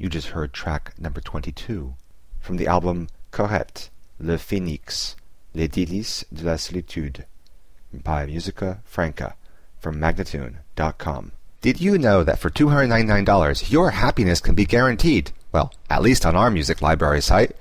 You just heard track number 22 from the album Correct, Le Phénix, Les Délices de la Solitude by Musica Franca from Magnatune.com. Did you know that for $299 your happiness can be guaranteed? Well, at least on our music library site.